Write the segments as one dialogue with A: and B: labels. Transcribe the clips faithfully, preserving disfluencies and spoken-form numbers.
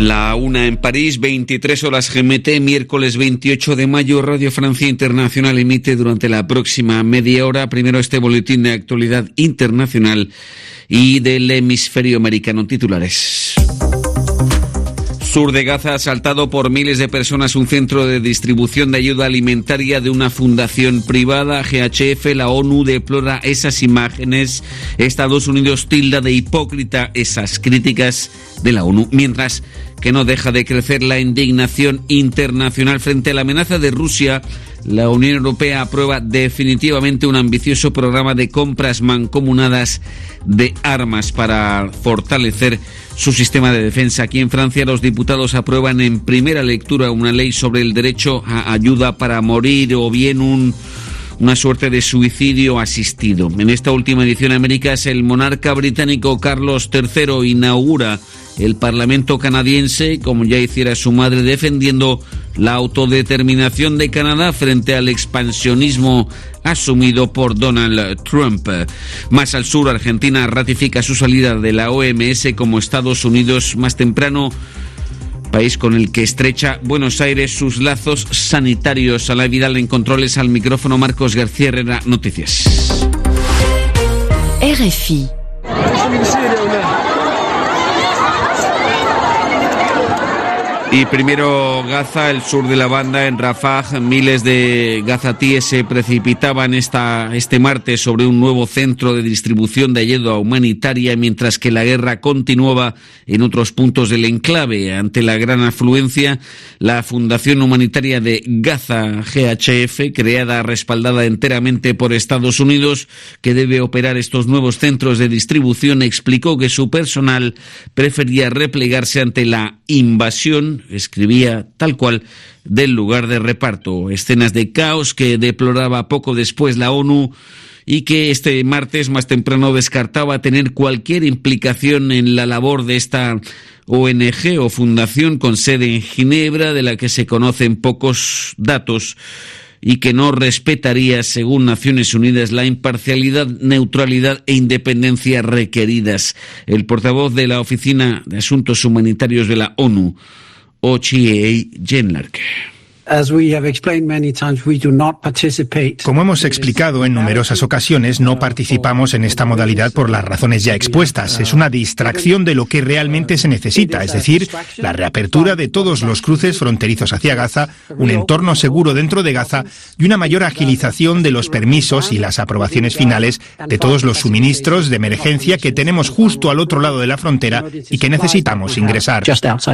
A: La una en París, veintitrés horas G M T, miércoles veintiocho de mayo. Radio Francia Internacional emite durante la próxima media hora primero este boletín de actualidad internacional y del hemisferio americano. Titulares. Sur de Gaza, asaltado por miles de personas un centro de distribución de ayuda alimentaria de una fundación privada. G H F, la ONU deplora esas imágenes. Estados Unidos tilda de hipócrita esas críticas de la ONU, mientras que no deja de crecer la indignación internacional frente a la amenaza de Rusia. La Unión Europea aprueba definitivamente un ambicioso programa de compras mancomunadas de armas para fortalecer su sistema de defensa. Aquí en Francia, los diputados aprueban en primera lectura una ley sobre el derecho a ayuda para morir o bien un una suerte de suicidio asistido. En esta última edición en Américas, el monarca británico Carlos tercero inaugura el Parlamento canadiense, como ya hiciera su madre, defendiendo la autodeterminación de Canadá frente al expansionismo asumido por Donald Trump. Más al sur, Argentina ratifica su salida de la O M S como Estados Unidos más temprano, país con el que estrecha Buenos Aires sus lazos sanitarios. A la Vidal en controles, al micrófono Marcos García Herrera, Noticias.
B: R F I.
A: Y primero Gaza, el sur de la banda, en Rafah, miles de gazatíes se precipitaban esta, este martes sobre un nuevo centro de distribución de ayuda humanitaria, mientras que la guerra continuaba en otros puntos del enclave. Ante la gran afluencia, la Fundación Humanitaria de Gaza, G H F, creada, respaldada enteramente por Estados Unidos, que debe operar estos nuevos centros de distribución, explicó que su personal prefería replegarse ante la invasión, escribía tal cual, del lugar de reparto. Escenas de caos que deploraba poco después la ONU y que este martes más temprano descartaba tener cualquier implicación en la labor de esta O N G o fundación con sede en Ginebra, de la que se conocen pocos datos y que no respetaría, según Naciones Unidas, la imparcialidad, neutralidad e independencia requeridas. El portavoz de la Oficina de Asuntos Humanitarios de la ONU, O C A, Jen Lark.
C: Como hemos explicado en numerosas ocasiones, no participamos en esta modalidad por las razones ya expuestas. Es una distracción de lo que realmente se necesita, es decir, la reapertura de todos los cruces fronterizos hacia Gaza, un entorno seguro dentro de Gaza y una mayor agilización de los permisos y las aprobaciones finales de todos los suministros de emergencia que tenemos justo al otro lado de la frontera y que necesitamos ingresar.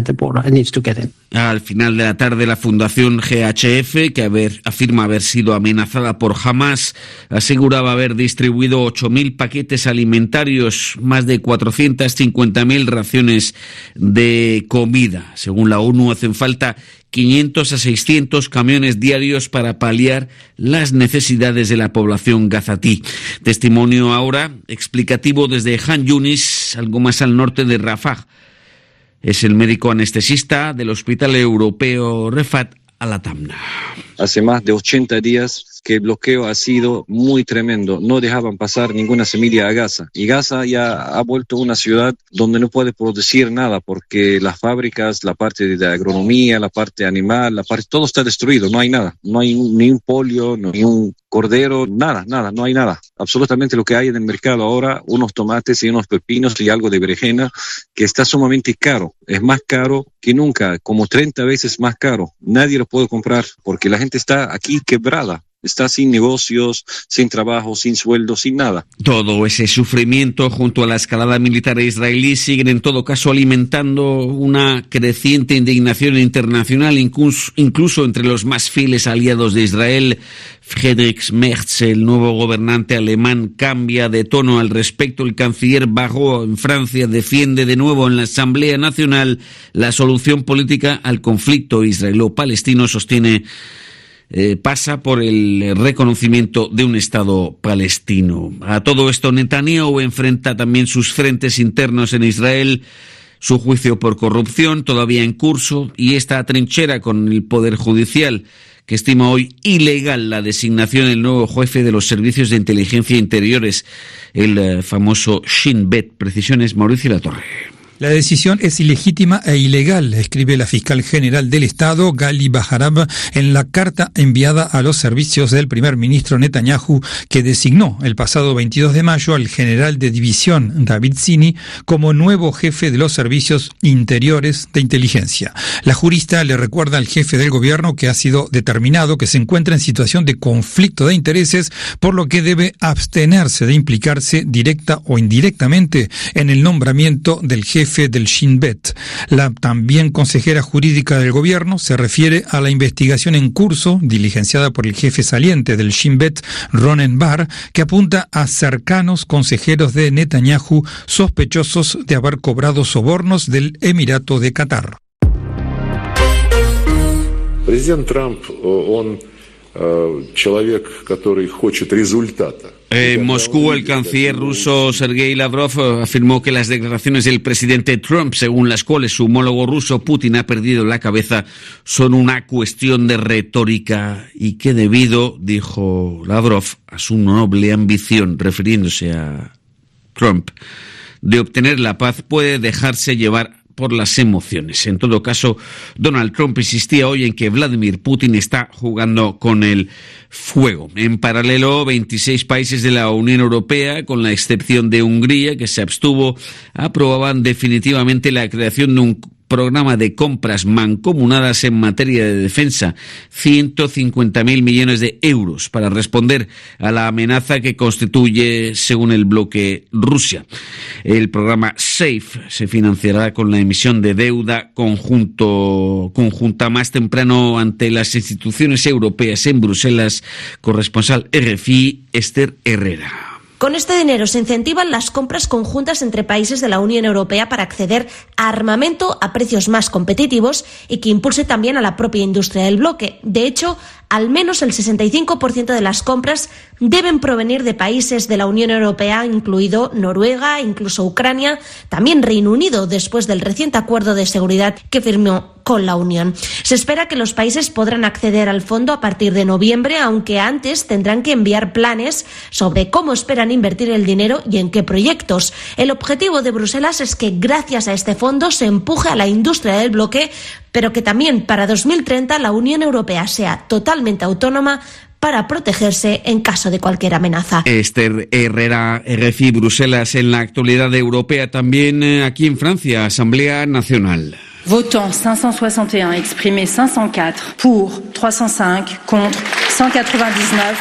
A: Al final de la tarde, la Fundación G H F, que haber, afirma haber sido amenazada por Hamás, aseguraba haber distribuido ocho mil paquetes alimentarios, más de cuatrocientas cincuenta mil raciones de comida. Según la ONU, hacen falta quinientos a seiscientos camiones diarios para paliar las necesidades de la población gazatí. Testimonio ahora explicativo desde Han Yunis, algo más al norte de Rafah. Es el médico anestesista del Hospital Europeo Refat Al-Atamna.
D: Hace más de ochenta días que el bloqueo ha sido muy tremendo. No dejaban pasar ninguna semilla a Gaza. Y Gaza ya ha vuelto una ciudad donde no puede producir nada porque las fábricas, la parte de agronomía, la parte animal, la parte, todo está destruido. No hay nada. No hay ni un pollo, ni un cordero, nada, nada, no hay nada. Absolutamente lo que hay en el mercado ahora, unos tomates y unos pepinos y algo de berenjena, que está sumamente caro. Es más caro que nunca, como treinta veces más caro. Nadie lo puede comprar porque la gente está aquí quebrada. Está sin negocios, sin trabajo, sin sueldo, sin nada.
A: Todo ese sufrimiento junto a la escalada militar israelí siguen en todo caso alimentando una creciente indignación internacional, incluso, incluso entre los más fieles aliados de Israel. Friedrich Merz, el nuevo gobernante alemán, cambia de tono al respecto. El canciller Barrot en Francia defiende de nuevo en la Asamblea Nacional la solución política al conflicto israelo-palestino. Sostiene Eh, pasa por el reconocimiento de un Estado palestino. A todo esto, Netanyahu enfrenta también sus frentes internos en Israel, su juicio por corrupción todavía en curso y esta trinchera con el Poder Judicial, que estima hoy ilegal la designación del nuevo jefe de los servicios de inteligencia interiores, el eh, famoso Shin Bet. Precisiones, Mauricio Latorre.
E: La decisión es ilegítima e ilegal, escribe la fiscal general del Estado, Gali Baharab, en la carta enviada a los servicios del primer ministro Netanyahu, que designó el pasado veintidós de mayo al general de división David Zini como nuevo jefe de los servicios interiores de inteligencia. La jurista le recuerda al jefe del gobierno que ha sido determinado que se encuentra en situación de conflicto de intereses, por lo que debe abstenerse de implicarse directa o indirectamente en el nombramiento del jefe del Shin Bet. La también consejera jurídica del gobierno se refiere a la investigación en curso diligenciada por el jefe saliente del Shin Bet, Ronen Bar, que apunta a cercanos consejeros de Netanyahu sospechosos de haber cobrado sobornos del Emirato de Qatar.
F: Президент Трамп, он человек, который хочет результата.
A: En Moscú, el canciller ruso Sergei Lavrov afirmó que las declaraciones del presidente Trump, según las cuales su homólogo ruso Putin ha perdido la cabeza, son una cuestión de retórica y que debido, dijo Lavrov, a su noble ambición, refiriéndose a Trump, de obtener la paz, puede dejarse llevar por las emociones. En todo caso, Donald Trump insistía hoy en que Vladimir Putin está jugando con el fuego. En paralelo, veintiséis países de la Unión Europea, con la excepción de Hungría, que se abstuvo, aprobaban definitivamente la creación de un programa de compras mancomunadas en materia de defensa, ciento cincuenta mil millones de euros, para responder a la amenaza que constituye, según el bloque, Rusia. El programa SAFE se financiará con la emisión de deuda conjunto, conjunta más temprano ante las instituciones europeas en Bruselas. Corresponsal R F I, Esther Herrera.
G: Con este dinero se incentivan las compras conjuntas entre países de la Unión Europea para acceder a armamento a precios más competitivos y que impulse también a la propia industria del bloque. De hecho, al menos el sesenta y cinco por ciento de las compras deben provenir de países de la Unión Europea, incluido Noruega, incluso Ucrania, también Reino Unido, después del reciente acuerdo de seguridad que firmó con la Unión. Se espera que los países podrán acceder al fondo a partir de noviembre, aunque antes tendrán que enviar planes sobre cómo esperan invertir el dinero y en qué proyectos. El objetivo de Bruselas es que gracias a este fondo se empuje a la industria del bloque, pero que también para dos mil treinta la Unión Europea sea totalmente autónoma para protegerse en caso de cualquier amenaza.
A: Esther Herrera, R F I, Bruselas. En la actualidad europea también, aquí en Francia, Asamblea Nacional.
H: Votant cinq cent soixante et un, exprimé cinq cent quatre, pour trois cent cinq, contre cent quatre-vingt-dix-neuf.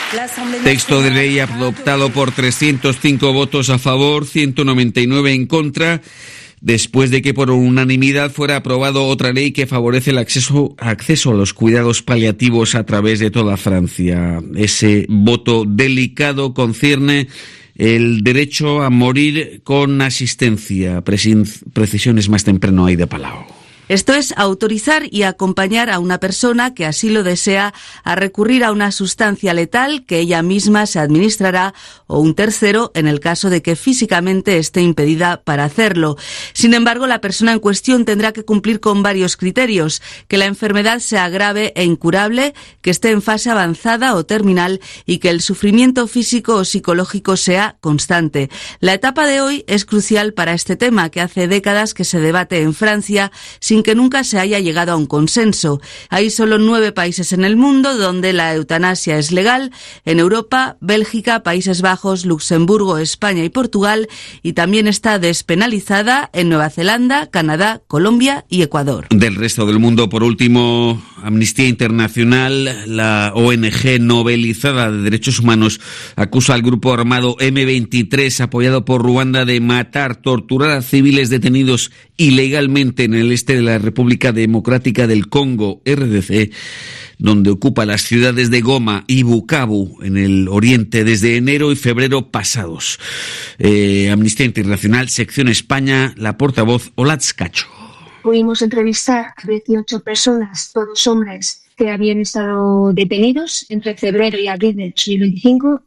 A: Texto de ley adoptado por trescientos cinco votos a favor, ciento noventa y nueve en contra, después de que por unanimidad fuera aprobado otra ley que favorece el acceso, acceso a los cuidados paliativos a través de toda Francia. Ese voto delicado concierne el derecho a morir con asistencia. Precisiones más temprano hay de Palau.
I: Esto es autorizar y acompañar a una persona que así lo desea a recurrir a una sustancia letal que ella misma se administrará o un tercero en el caso de que físicamente esté impedida para hacerlo. Sin embargo, la persona en cuestión tendrá que cumplir con varios criterios: que la enfermedad sea grave e incurable, que esté en fase avanzada o terminal y que el sufrimiento físico o psicológico sea constante. La etapa de hoy es crucial para este tema, que hace décadas que se debate en Francia sin que nunca se haya llegado a un consenso. Hay solo nueve países en el mundo donde la eutanasia es legal: en Europa, Bélgica, Países Bajos, Luxemburgo, España y Portugal, y también está despenalizada en Nueva Zelanda, Canadá, Colombia y Ecuador.
A: Del resto del mundo, por último, Amnistía Internacional, la O N G novelizada de derechos humanos, acusa al grupo armado eme veintitrés, apoyado por Ruanda, de matar, torturar a civiles detenidos ilegalmente en el este de la República Democrática del Congo, R D C, donde ocupa las ciudades de Goma y Bukavu, en el oriente, desde enero y febrero pasados. Eh, Amnistía Internacional, sección España, la portavoz Olatz Cacho.
J: Pudimos entrevistar a dieciocho personas, todos hombres, que habían estado detenidos entre febrero y abril de dos mil veinticinco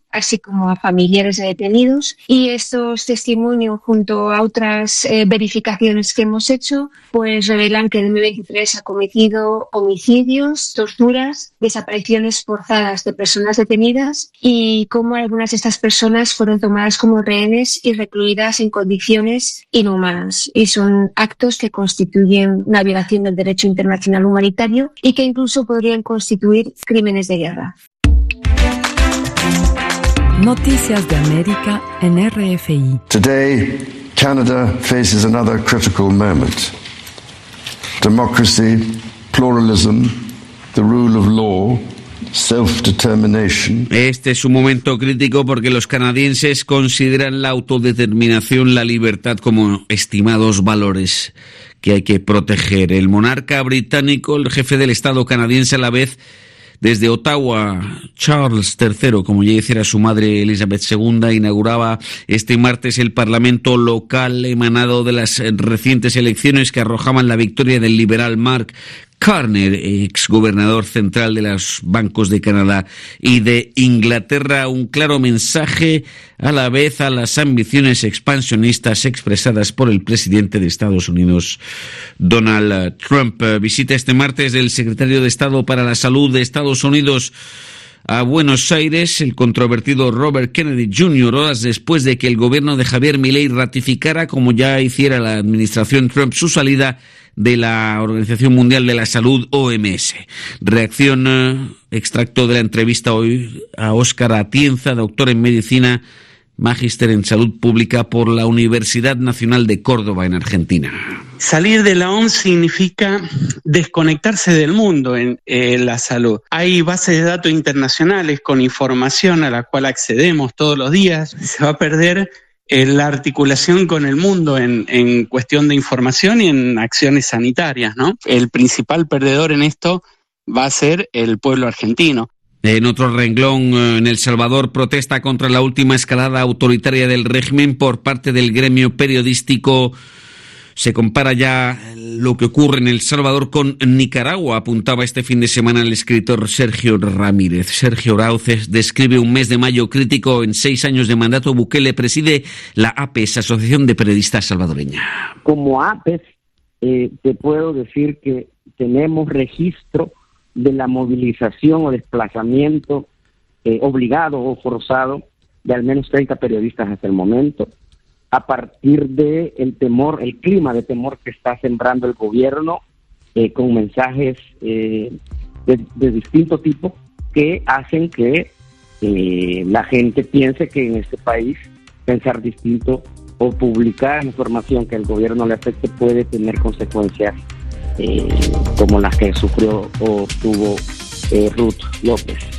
J: así como a familiares de detenidos. Y estos testimonios, junto a otras eh, verificaciones que hemos hecho, pues revelan que en dos mil veintitrés ha cometido homicidios, torturas, desapariciones forzadas de personas detenidas y cómo algunas de estas personas fueron tomadas como rehenes y recluidas en condiciones inhumanas. Y son actos que constituyen una violación del derecho internacional humanitario y que incluso podrían constituir crímenes de guerra.
B: Noticias de América en R F I.
K: Today, Canada faces another critical moment. Democracy, pluralism, the rule of law, self-determination.
A: Este es un momento crítico porque los canadienses consideran la autodeterminación, la libertad como estimados valores que hay que proteger. El monarca británico, el jefe del Estado canadiense a la vez, desde Ottawa, Charles tercero, como ya hiciera su madre Elizabeth segunda, inauguraba este martes el Parlamento local emanado de las recientes elecciones que arrojaban la victoria del liberal Mark Carney, exgobernador central de los bancos de Canadá y de Inglaterra. Un claro mensaje a la vez a las ambiciones expansionistas expresadas por el presidente de Estados Unidos, Donald Trump. Visita este martes del secretario de Estado para la Salud de Estados Unidos a Buenos Aires, el controvertido Robert Kennedy junior, horas después de que el gobierno de Javier Milei ratificara, como ya hiciera la administración Trump, su salida de la Organización Mundial de la Salud, O M S. Reacción, eh, extracto de la entrevista hoy a Óscar Atienza, doctor en medicina, magíster en salud pública por la Universidad Nacional de Córdoba, en Argentina.
L: Salir de la O M S significa desconectarse del mundo en eh, la salud. Hay bases de datos internacionales con información a la cual accedemos todos los días. Se va a perder eh, la articulación con el mundo en, en cuestión de información y en acciones sanitarias, ¿no? El principal perdedor en esto va a ser el pueblo argentino.
A: En otro renglón, en El Salvador, protesta contra la última escalada autoritaria del régimen por parte del gremio periodístico. Se compara ya lo que ocurre en El Salvador con Nicaragua, apuntaba este fin de semana el escritor Sergio Ramírez. Sergio Rauces describe un mes de mayo crítico. En seis años de mandato, Bukele preside la A P E S, Asociación de Periodistas Salvadoreña.
M: Como A P E S, eh, te puedo decir que tenemos registro de la movilización o desplazamiento eh, obligado o forzado de al menos treinta periodistas hasta el momento, a partir de el temor, el clima de temor que está sembrando el gobierno eh, con mensajes eh, de, de distinto tipo que hacen que eh, la gente piense que en este país pensar distinto o publicar información que al gobierno le afecte puede tener consecuencias eh, como las que sufrió o tuvo eh, Ruth López.